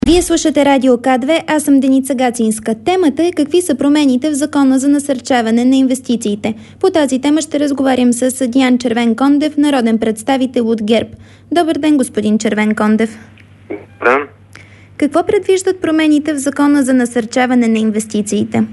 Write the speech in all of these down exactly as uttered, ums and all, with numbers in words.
Вие слушате Радио К две, аз съм Деница Гацинска. Темата е какви са промените в Закона за насърчаване на инвестициите. По тази тема ще разговарям с Диан Червенкондев, народен представител от ГЕРБ. Добър ден, господин Червенкондев. Да. Какво предвиждат промените в Закона за насърчаване на инвестициите?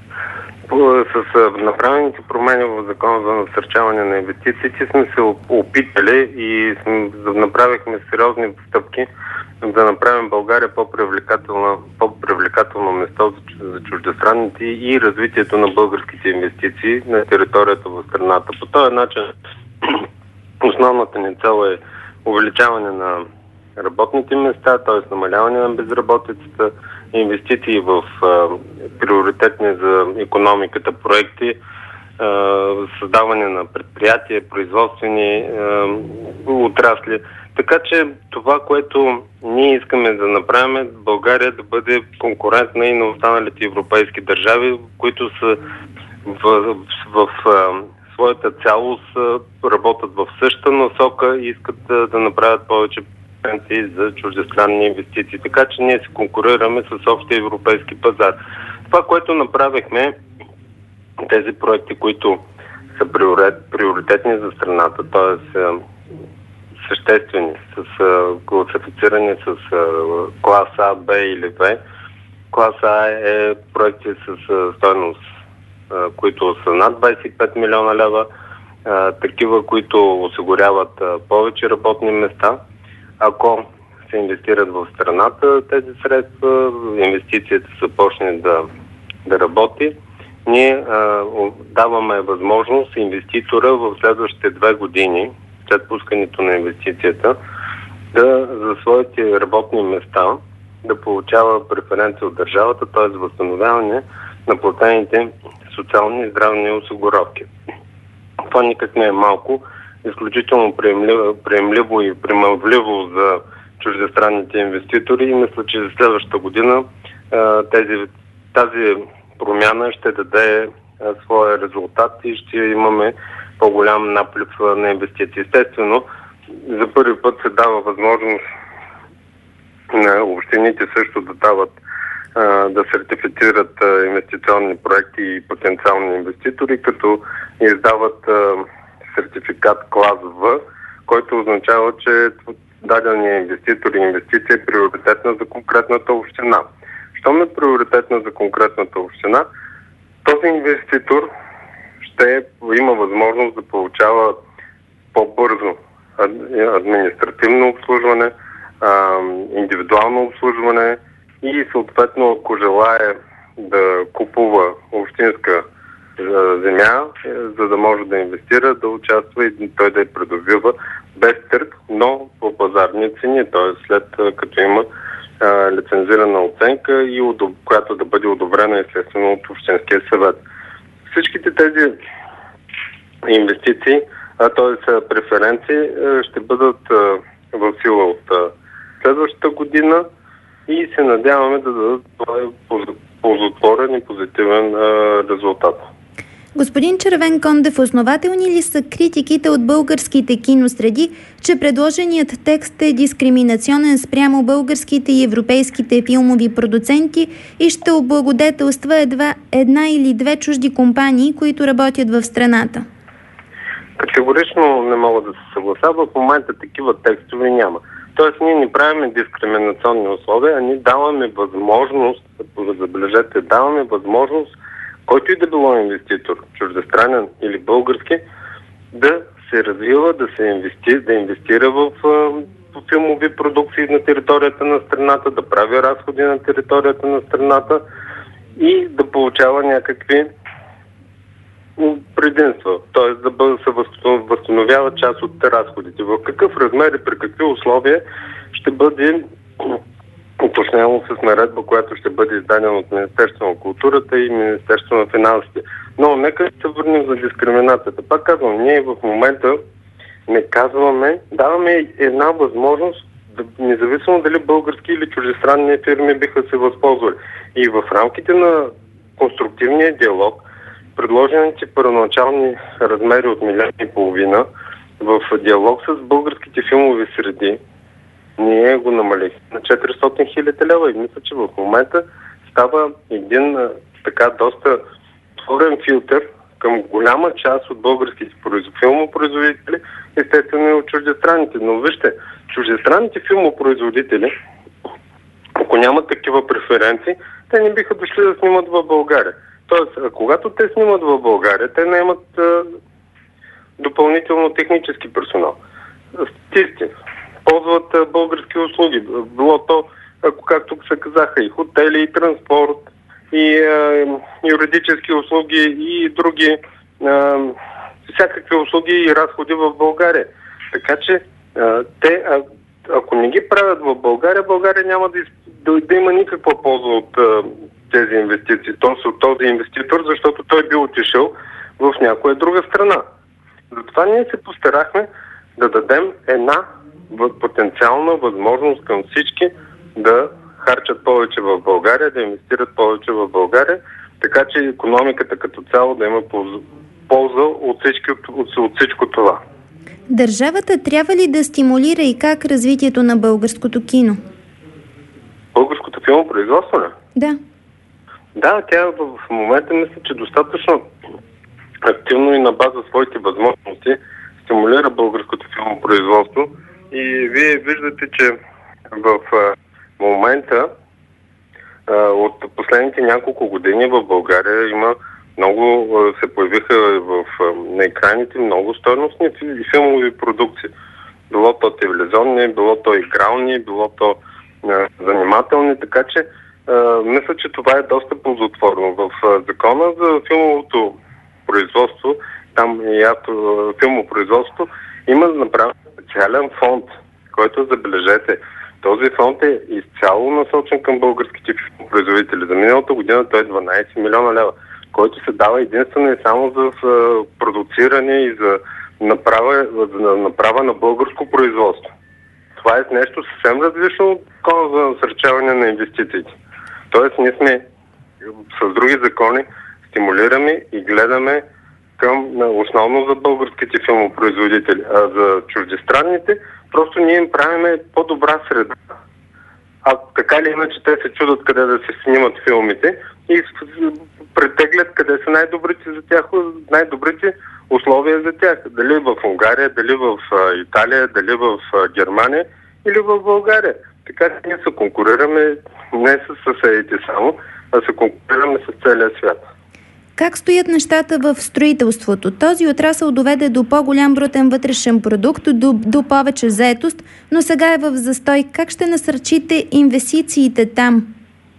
С направените промени в Закона за насърчаване на инвестициите сме се опитали и направихме сериозни стъпки да направим България по-привлекателно, по-привлекателно место за чуждестранните и развитието на българските инвестиции на територията в страната. По този начин основната ни цел е увеличаване на работните места, т.е. намаляване на безработицата, инвестиции в а, приоритетни за икономиката проекти, а, създаване на предприятия, производствени а, отрасли. Така че това, което ние искаме да направим, е България да бъде конкурентна и на останалите европейски държави, които са в, в, в, в своята цялост работят в същата насока и искат да, да направят повече за чуждестранни инвестиции. Така че ние се конкурираме с общия европейски пазар. Това, което направихме, тези проекти, които са приоритетни за страната, т.е. съществени, с класифицирани с клас А, Б или В. Клас А е проекти с стойност, които са над двадесет и пет милиона лева, такива, които осигуряват повече работни места. Ако се инвестират в страната тези средства, инвестицията започне да, да работи, ние а, даваме възможност инвеститора в следващите две години, след пускането на инвестицията, да за своите работни места да получава преференция от държавата, т.е. възстановяване на платените социални и здравни осигуровки. Това никак не е малко. Изключително приемливо, приемливо и примамливо за чуждестранните инвеститори и мисля, че за следващата година тези, тази промяна ще даде своя резултат и ще имаме по-голям наплив на инвестиции. Естествено, за първи път се дава възможност на общините също да дават да сертифицират инвестиционни проекти и потенциални инвеститори, като издават сертификат клас В, който означава, че дадения инвеститор и инвестиция е приоритетна за конкретната община. Щом е приоритетна за конкретната община, този инвеститор ще има възможност да получава по-бързо административно обслужване, индивидуално обслужване и съответно, ако желае да купува общинска земя, за да може да инвестира, да участва и той да я придобива без търг, но по пазарни цени, т.е. след като има а, лицензирана оценка, и удоб... която да бъде одобрена естествено от Общинския съвет. Всичките тези инвестиции, т.е. преференции, ще бъдат а, в сила от а, следващата година и се надяваме да дадат ползотворен и позитивен а, резултат. Господин Червенкондев, основателни ли са критиките от българските киносреди, че предложеният текст е дискриминационен спрямо българските и европейските филмови продуценти и ще облагодетелства едва една или две чужди компании, които работят в страната? Категорично не мога да се съглася. В момента такива текстове няма. Тоест ние не правим дискриминационни условия, а ние даваме възможност, забележете, даваме възможност който и да било инвеститор, чуждестранен или български, да се развива, да се инвести, да инвестира в, в филмови продукции на територията на страната, да прави разходи на територията на страната и да получава някакви предимства, т.е. да бъде, се възстановява част от разходите. В какъв размер и при какви условия ще бъде уточнено с наредба, която ще бъде издадена от Министерството на културата и Министерството на финансите. Но нека се върнем за дискриминацията. Пак казвам, ние в момента не казваме, даваме една възможност, да, независимо дали български или чуждестранни фирми биха се възползвали. И в рамките на конструктивния диалог, предложените първоначални размери от милион и половина в диалог с българските филмови среди, ние го намалихме на четиристотин хиляди лева и мисля, че в момента става един така доста отворен филтър към голяма част от българските филмопроизводители, естествено и от чуждестранните. Но вижте, чуждестранните филмопроизводители, ако нямат такива преференции, те не биха дошли да снимат в България. Тоест, когато те снимат в България, те наемат а, допълнително технически персонал. Статисти, ползват а, български услуги. Било то, ако както се казаха, и хотели, и транспорт, и а, юридически услуги, и други а, всякакви услуги и разходи в България. Така че а, те, а, ако не ги правят в България, България няма да, из, да, да има никаква полза от а, тези инвестиции. Тоест от този инвеститор, защото той би отишъл в някоя друга страна. Затова ние се постарахме да дадем една потенциална възможност към всички да харчат повече в България, да инвестират повече в България, така че икономиката като цяло да има полза от, всички, от, от всичко това. Държавата трябва ли да стимулира и как развитието на българското кино? Българското филмопроизводство ли? Да. Да, тя в момента мисля, че достатъчно активно и на база своите възможности стимулира българското филмопроизводство. И вие виждате, че в момента от последните няколко години в България има много, се появиха в, на екраните много стойностни филмови продукции. Било то телевизионни, било то игрални, било то занимателни, така че мисля, че това е доста ползотворно. В закона за филмовото производство, там и авто, филмопроизводство, има направен специален фонд, който, забележете, този фонд е изцяло насочен към българските филмопроизводители. За миналата година той е дванайсет милиона лева, който се дава единствено и само за продуциране и за направа, за направа на българско производство. Това е нещо съвсем различно от закона за насърчаване на инвестициите. Тоест ние сме с други закони стимулираме и гледаме към основно за българските филмопроизводители, а за чуждестранните просто ние им правиме по-добра среда. А така или иначе те се чудат къде да се снимат филмите и претеглят къде са най-добрите за тях, най-добрите условия за тях. Дали в Унгария, дали в Италия, дали в Германия или в България. Така че ние се конкурираме не с съседите само, а се конкурираме с целия свят. Как стоят нещата в строителството? Този отрасъл доведе до по-голям брутен вътрешен продукт, до, до повече заетост, но сега е в застой. Как ще насърчите инвестициите там?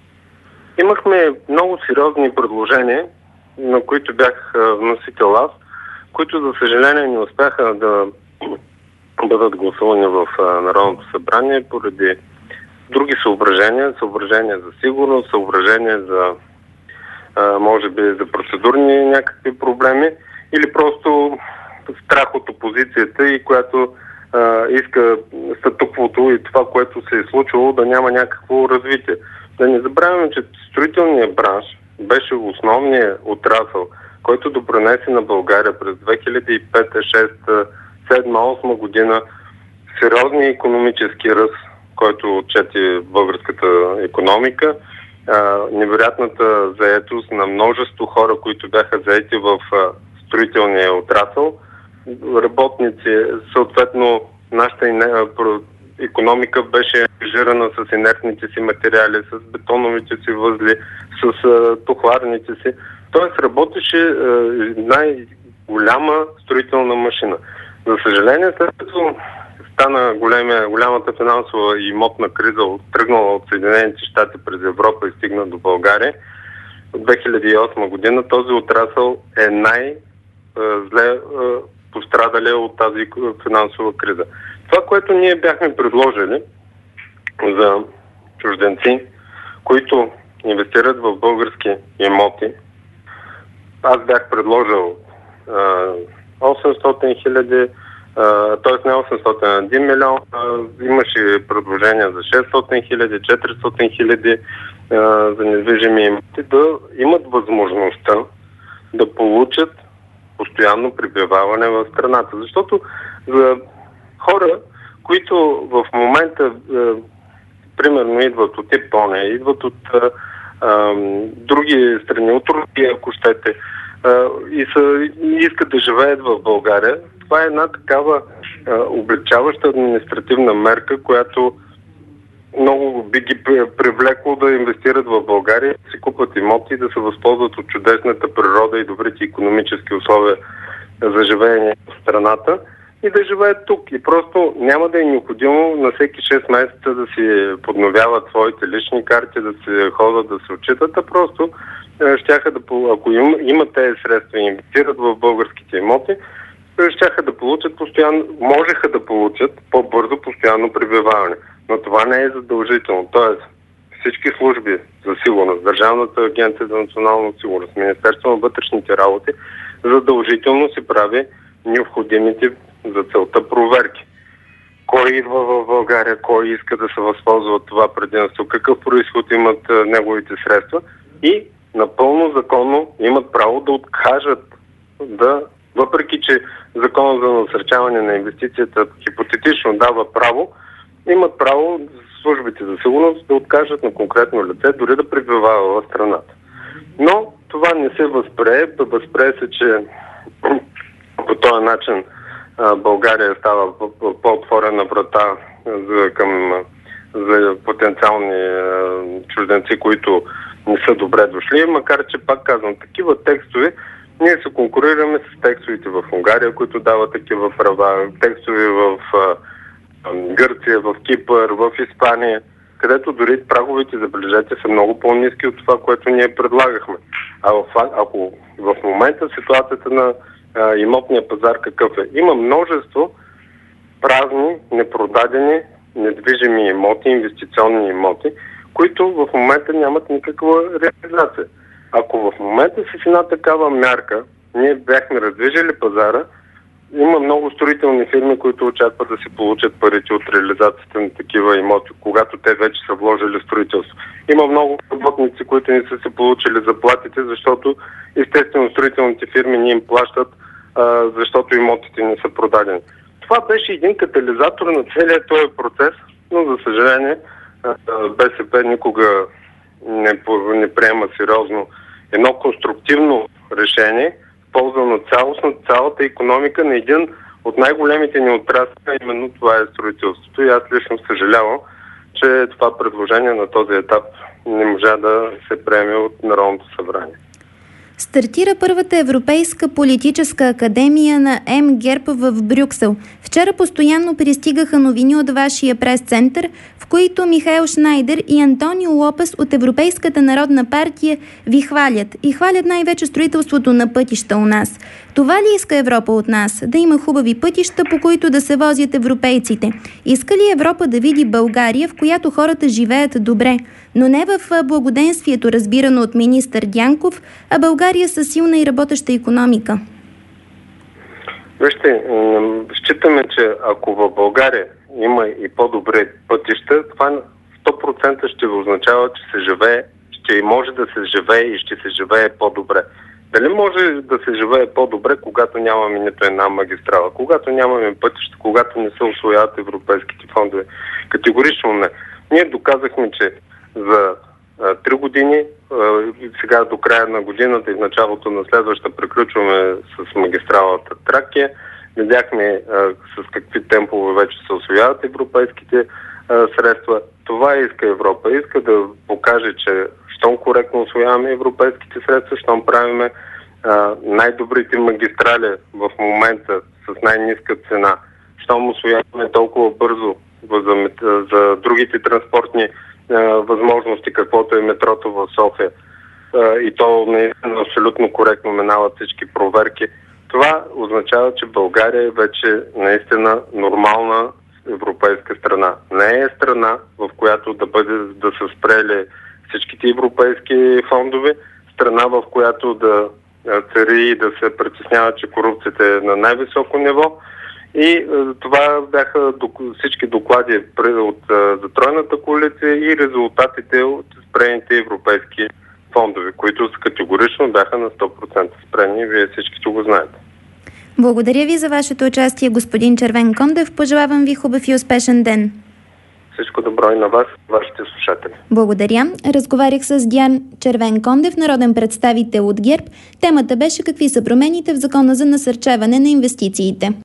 Имахме много сериозни предложения, на които бях вносител аз, които за съжаление не успяха да бъдат гласувани в Народното събрание поради други съображения, съображения за сигурност, съображения за може би за процедурни някакви проблеми или просто страх от опозицията и която а, иска статуквото и това, което се е случило, да няма някакво развитие. Да не забравяме, че строителният бранш беше основният отрасъл, който допринесе на България през две хиляди и пета, шеста, седма, осма година сериозния икономически ръст, който отчети българската икономика. Uh, невероятната заетост на множество хора, които бяха заети в uh, строителния отрасъл. Работници, съответно, нашата икономика беше ангажирана с инертните си материали, с бетоновите си възли, с uh, тухларните си. Тоест работеше uh, най-голяма строителна машина. За съжаление, след като стана големия, голямата финансова и имотна криза, тръгнала от Съединените щати през Европа и стигна до България. От две хиляди и осма година този отрасъл е най-зле пострадали от тази финансова криза. Това, което ние бяхме предложили за чужденци, които инвестират в български имоти, аз бях предложил осемстотин хиляди, т.е. не осемстотин, един милион, имаше предложения за шестстотин хиляди, четиристотин хиляди за недвижими имоти, да имат възможността да получат постоянно пребиваване в страната. Защото за хора, които в момента е, примерно идват от Япония, идват от е, е, други страни, от Русия, ако щете, е, и, са, и искат да живеят в България, това е една такава е, облегчаваща административна мерка, която много би ги привлекло да инвестират в България, да си купат имоти, да се възползват от чудесната природа и добрите икономически условия за живеене в страната и да живеят тук. И просто няма да е необходимо на всеки шест месеца да си подновяват своите лични карти, да се ходят, да се отчитат, а просто щяха да, ако им, имат тези средства и инвестират в българските имоти, щяха да получат постоянно, можеха да получат по-бързо постоянно пребиваване. Но това не е задължително. Тоест, всички служби за сигурност, Държавната агенция за национална сигурност, Министерство на вътрешните работи, задължително си прави необходимите за целта проверки. Кой идва в България, кой иска да се възползва от това предимство, какъв произход имат неговите средства и напълно законно имат право да откажат да, въпреки че Законът за насърчаване на инвестицията хипотетично дава право, имат право службите за сигурност да откажат на конкретно лице, дори да пребивава в страната. Но това не се възприе. Възприе се, че по този начин България става по-отворена врата за, към, за потенциални чужденци, които не са добре дошли, макар че, пак казвам, такива текстове, ние се конкурираме с текстовете в Унгария, които дават такива права, текстове в Гърция, в Кипър, в Испания, където дори праговите, забележете, са много по-ниски от това, което ние предлагахме. А в, ако в момента ситуацията на а, имотния пазар какъв е? Има множество празни, непродадени, недвижими имоти, инвестиционни имоти, които в момента нямат никаква реализация. Ако в момента с една такава мярка ние бяхме раздвижили пазара, има много строителни фирми, които очакват да си получат парите от реализацията на такива имоти, когато те вече са вложили строителство. Има много работници, които не са си получили заплатите, защото естествено строителните фирми не им плащат, а, защото имотите не са продадени. Това беше един катализатор на целият този процес, но за съжаление БСП никога не, не приема сериозно едно конструктивно решение в полза на цялостна, цялата икономика на един от най-големите ни отрасли, именно това е строителството. И аз лично съжалявам, че това предложение на този етап не можа да се приеме от Народното събрание. Стартира първата европейска политическа академия на МГЕРП в Брюксел. Вчера постоянно пристигаха новини от вашия прес-център, в които Михаел Шнайдер и Антонио Лопес от Европейската народна партия ви хвалят. И хвалят най-вече строителството на пътища у нас. Това ли иска Европа от нас? Да има хубави пътища, по които да се возят европейците. Иска ли Европа да види България, в която хората живеят добре? Но не в благоденствието, разбирано от министър Дянков, а България със силна и работеща икономика. Вижте, считаме, че ако в България има и по-добре пътища, това сто процента ще означава, че се живее, ще може да се живее и ще се живее по-добре. Дали може да се живее по-добре, когато нямаме нито една магистрала, когато нямаме пътища, когато не се усвояват европейските фондове? Категорично не. Ние доказахме, че за три години, а, сега до края на годината и в началото на следваща приключваме с магистралата Тракия. Видяхме а, с какви темпове вече се усвояват европейските а, средства. Това иска Европа. Иска да покаже, че щом коректно усвояваме европейските средства, щом правиме а, най-добрите магистрали в момента с най-ниска цена, щом усвояваме толкова бързо за, за другите транспортни възможности, каквото е метрото в София, и то наистина абсолютно коректно минават всички проверки. Това означава, че България е вече наистина нормална европейска страна. Не е страна, в която да бъде да се спрели всичките европейски фондове, страна, в която да цари и да се притеснява, че корупцията е на най-високо ниво. И е, това бяха всички доклади от е, за тройната коалиция и резултатите от спрените европейски фондове, които категорично бяха на сто процента спрени и вие всички го знаете. Благодаря ви за вашето участие, господин Червенкондев. Пожелавам ви хубав и успешен ден. Всичко добро и на вас, вашите слушатели. Благодаря. Разговарях с Диан Червенкондев, народен представител от ГЕРБ. Темата беше какви са промените в Закона за насърчаване на инвестициите.